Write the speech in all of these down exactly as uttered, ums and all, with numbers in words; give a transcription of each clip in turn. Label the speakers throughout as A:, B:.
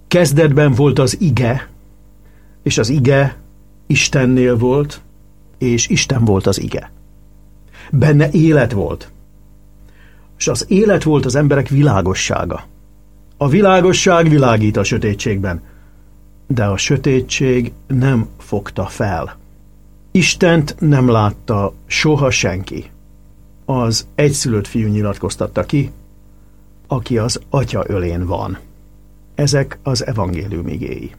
A: Kezdetben volt az ige, és az ige Istennél volt, és Isten volt az ige. Benne élet volt, és az élet volt az emberek világossága. A világosság világít a sötétségben, de a sötétség nem fogta fel. Istent nem látta soha senki. Az egyszülött fiú nyilatkoztatta ki, aki az Atya ölén van. Ezek az evangélium igéi.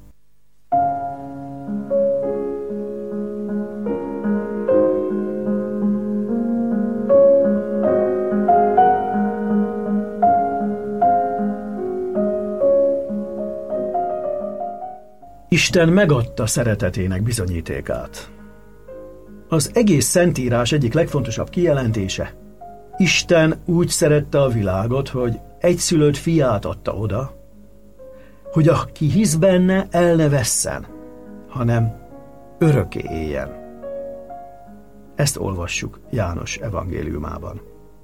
A: Isten megadta szeretetének bizonyítékát. Az egész Szentírás egyik legfontosabb kijelentése: Isten úgy szerette a világot, hogy egyszülött fiát adta oda, hogy aki hisz benne, el ne vesszen, hanem örökké éljen. Ezt olvassuk János evangéliumában.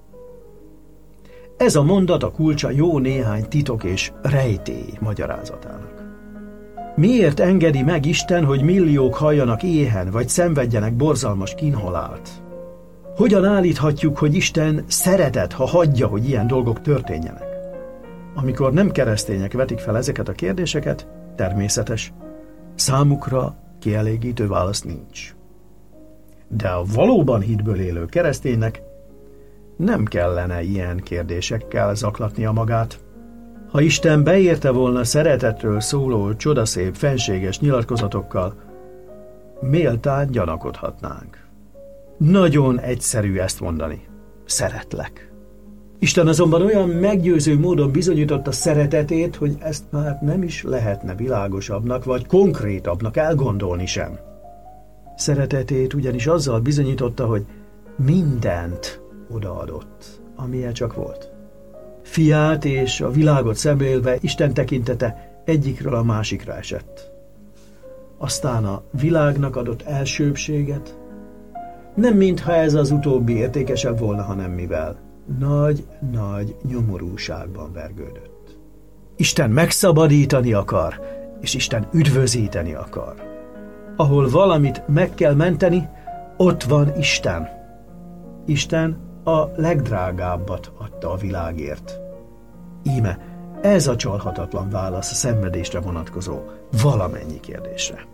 A: Ez a mondat a kulcsa jó néhány titok és rejtély magyarázatának. Miért engedi meg Isten, hogy milliók halljanak éhen, vagy szenvedjenek borzalmas kínhalált? Hogyan állíthatjuk, hogy Isten szeretet, ha hagyja, hogy ilyen dolgok történjenek? Amikor nem keresztények vetik fel ezeket a kérdéseket, természetes, számukra kielégítő válasz nincs. De a valóban hitből élő kereszténynek nem kellene ilyen kérdésekkel zaklatnia magát. Ha Isten beérte volna szeretetről szóló csodaszép, fenséges nyilatkozatokkal, méltán gyanakodhatnánk. Nagyon egyszerű ezt mondani. Szeretlek. Isten azonban olyan meggyőző módon bizonyította szeretetét, hogy ezt már nem is lehetne világosabbnak vagy konkrétabbnak elgondolni sem. Szeretetét ugyanis azzal bizonyította, hogy mindent odaadott, amilyen csak volt. Fiát és a világot szemlélve Isten tekintete egyikről a másikra esett. Aztán a világnak adott elsőbbséget, nem mintha ez az utóbbi értékesebb volna, hanem mivel nagy-nagy nyomorúságban vergődött. Isten megszabadítani akar, és Isten üdvözíteni akar. Ahol valamit meg kell menteni, ott van Isten. Isten a legdrágábbat adta a világért. Íme ez a csalhatatlan válasz a szenvedésre vonatkozó valamennyi kérdésre.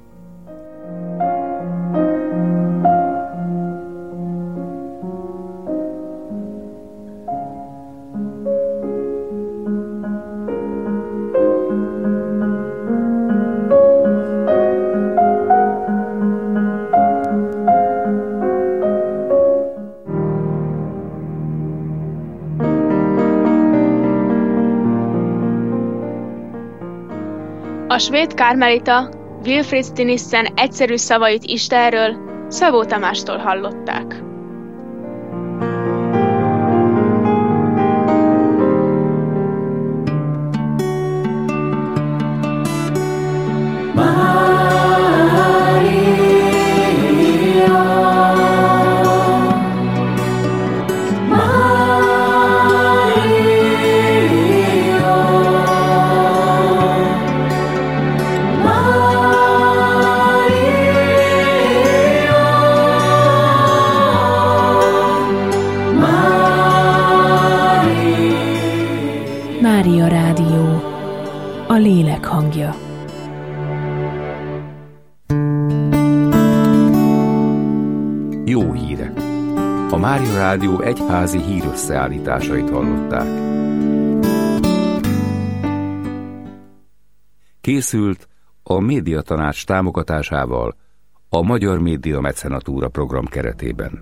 B: A svéd kármelita Wilfrid Stinissen egyszerű szavait Istenről Szabó Tamástól hallották.
C: Mária Rádió, a lélek hangja.
D: Jó hírek! A Mária Rádió egyházi hírösszeállításait hallották. Készült a Médiatanács támogatásával a Magyar Média Mecenatúra program keretében.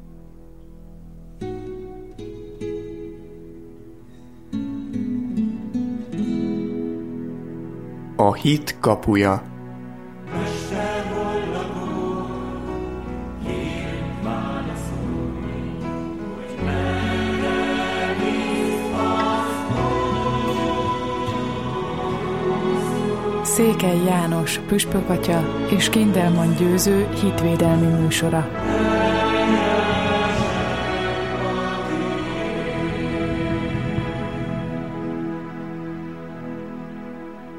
E: A hit kapuja.
C: Székely János püspök atya és Kindelman Győző hitvédelmi műsora.